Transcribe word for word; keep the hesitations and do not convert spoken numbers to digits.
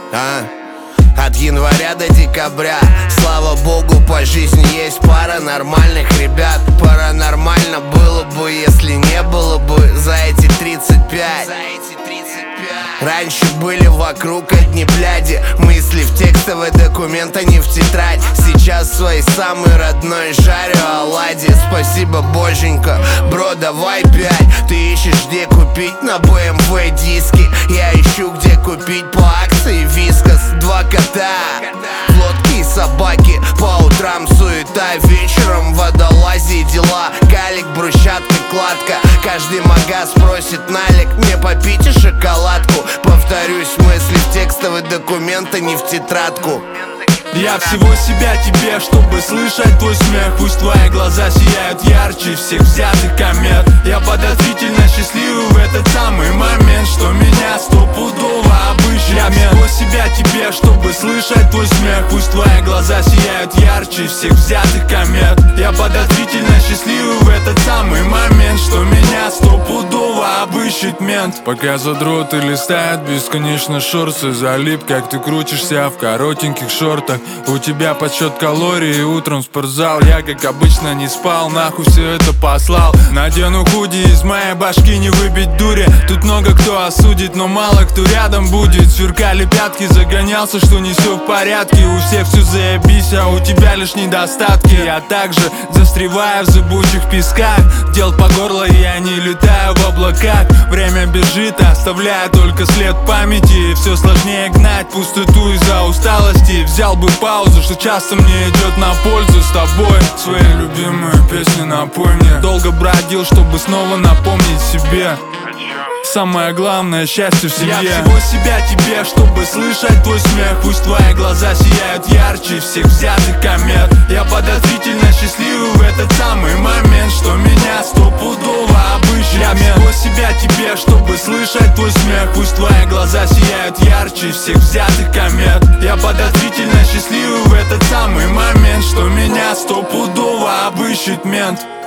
а? От января до декабря, слава богу, по жизни есть пара нормальных ребят. Паранормально было бы, если не было бы за эти тридцать пять. Раньше были вокруг одни бляди, мысли в текстовый документ, а не в тетрадь. Сейчас своей самой родной жарю оладьи. Спасибо, боженька, бро, давай пять. Ты ищешь, где купить на бэ эм вэ диски, я ищу, где купить по акции вискас. Два кота, лодки и собаки, по утрам суета, вечером водолазие дела. Калик, брусчатка, кладка, каждый магаз просит налик, мне попить и шоколадку. Повторюсь, мысли в текстовый документ, а не в тетрадку. Я всего себя тебе, чтобы слышать твой смех. Пусть твои глаза сияют ярче всех взятых комет. Я подозрительно счастливый в этот самый момент, что меня стопудово обыщет. Я всего себя тебе, чтобы слышать твой смех. Пусть твои глаза сияют ярче всех взятых комет. Я подозрительно счастливый в этот самый момент, что меня стопудово обыщет мент. Пока задроты листают бесконечно шорсы, залип, как ты крутишься в коротеньких шортах. У тебя подсчет калорий, утром в спортзал. Я, как обычно, не спал, нахуй все это послал. Надену худи, из моей башки не выбить дури. Тут много кто осудит, но мало кто рядом будет. Сверкали пятки, загонялся, что не все в порядке. У всех все заебись, а у тебя лишь недостатки. Я также застреваю в зыбучих песках, дел по горло, я не летаю в облаках. Время бежит, оставляя только след памяти. Все сложнее гнать пустоту из-за усталости. Взял бы паузу, что часто мне идет на пользу. С тобой свои любимые песни напой мне. Долго бродил, чтобы снова напомнить себе самое главное — счастье в семье. Я всего себя тебе, чтобы слышать твой смех. Пусть твои глаза сияют ярче всех взятых комет. Я подозрительно счастливый в этот самый момент, что меня стопудово обыщет. Я всего себя тебе, чтобы слышать твой смех. Пусть твои глаза сияют ярче всех взятых комет. Я подозрительно счастливый в этот самый момент, что меня стопудово обыщет мент.